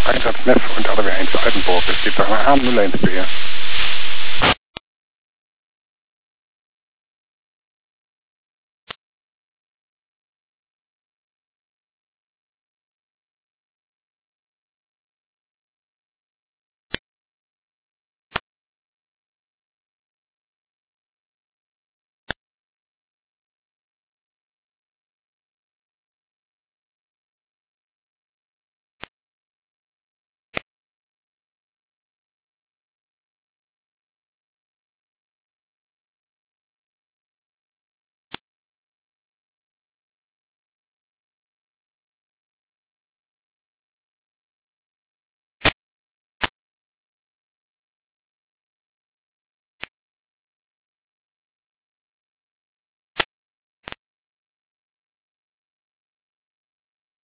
Einsatz Neff und Adria 1 Altenburg. Es geht nach Hahn 01 bitte.